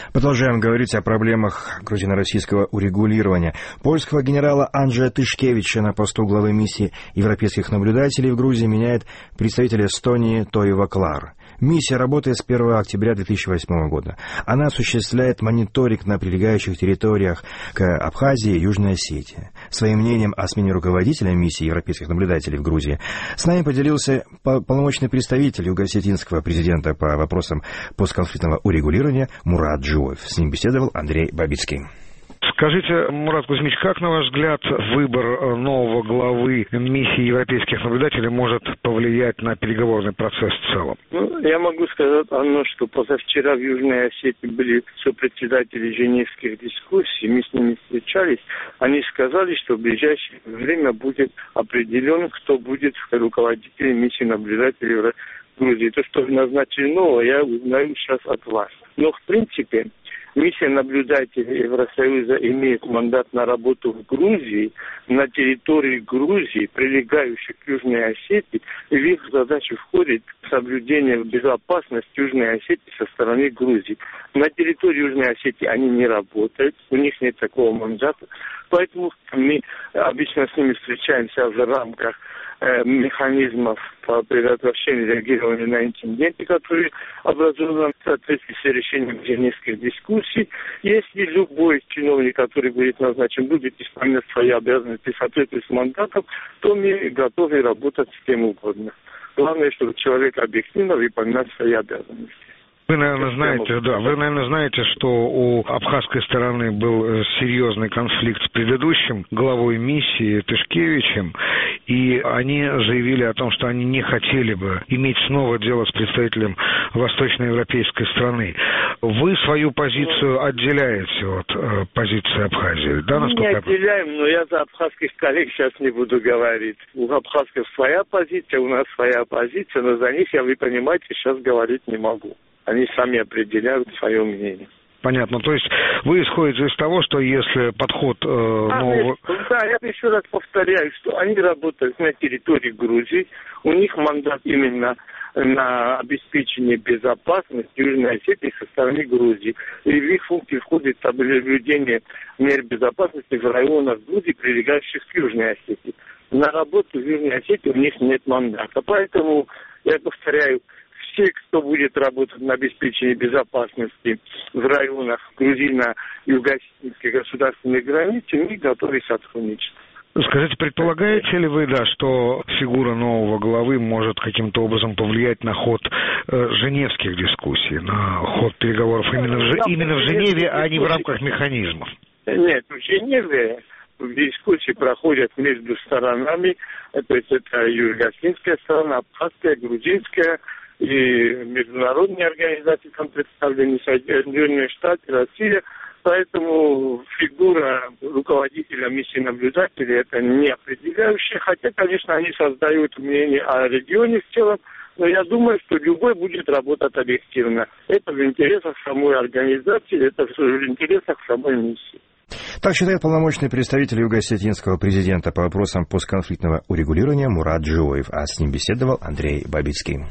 Продолжаем говорить о проблемах грузино-российского урегулирования. Польского генерала Анджея Тышкевича на посту главы миссии европейских наблюдателей в Грузии меняет представитель Эстонии Тоivo Klaar. Миссия работает с 1 октября 2008 года. Она осуществляет мониторинг на прилегающих территориях к Абхазии и Южной Осетии. Своим мнением о смене руководителя миссии европейских наблюдателей в Грузии с нами поделился полномочный представитель юго-осетинского президента по вопросам постконфликтного урегулирования Мурат Джуев. С ним беседовал Андрей Бабицкий. Скажите, Мурат Кузьмич, как, на ваш взгляд, выбор нового главы миссии европейских наблюдателей может повлиять на переговорный процесс в целом? Я могу сказать одно, что позавчера в Южной Осетии были сопредседатели женевских дискуссий, мы с ними встречались. Они сказали, что в ближайшее время будет определен, кто будет руководителем миссии наблюдателей в Грузии. То, что назначили нового, я узнаю сейчас от вас. Но, в принципе, миссия наблюдателей Евросоюза имеет мандат на работу в Грузии, на территории Грузии, прилегающей к Южной Осетии, и в их задачу входит соблюдение безопасности Южной Осетии со стороны Грузии. На территории Южной Осетии они не работают, у них нет такого мандата, поэтому мы обычно с ними встречаемся в рамках механизмов по предотвращению реагирования на инциденты, которые образованы в соответствии с решением женевских дискуссий. Если любой чиновник, который будет назначен, будет исполнять свои обязанности в соответствии с мандатом, то мы готовы работать с кем угодно. Главное, чтобы человек объективно выполнял свои обязанности. Вы, наверное, знаете, что у абхазской стороны был серьезный конфликт с предыдущим главой миссии Тышкевичем, и они заявили о том, что они не хотели бы иметь снова дело с представителем восточноевропейской страны. Вы свою позицию отделяете от позиции Абхазии, да? Мы не отделяем, но я за абхазских коллег сейчас не буду говорить. У абхазских своя позиция, у нас своя позиция, но за них, вы понимаете, сейчас говорить не могу. Они сами определяют свое мнение. Понятно. То есть вы исходите из того, что если подход нового... Да, я еще раз повторяю, что они работают на территории Грузии, у них мандат именно на обеспечение безопасности Южной Осетии со стороны Грузии. И в их функции входит соблюдение мер безопасности в районах Грузии, прилегающих к Южной Осетии. На работу в Южной Осетии у них нет мандата. Поэтому, я повторяю, все, кто будет работать на обеспечении безопасности в районах грузино-юго-осетинской государственной границы, мы готовы сотрудничать. Скажите, предполагаете ли вы, что фигура нового главы может каким-то образом повлиять на ход женевских дискуссий, на ход переговоров именно в Женеве, а не в рамках механизмов? Нет, в Женеве дискуссии проходят между сторонами, то есть это юго-осетинская сторона, абхазская, грузинская, и международные организации, там представлены Соединенные Штаты, Россия. Поэтому фигура руководителя миссии наблюдателей это не определяющая. Хотя, конечно, они создают мнение о регионе в целом, но я думаю, что любой будет работать объективно. Это в интересах самой организации, это в интересах самой миссии. Так считает полномочный представитель юго-осетинского президента по вопросам постконфликтного урегулирования Мурат Джуев, а с ним беседовал Андрей Бабицкий.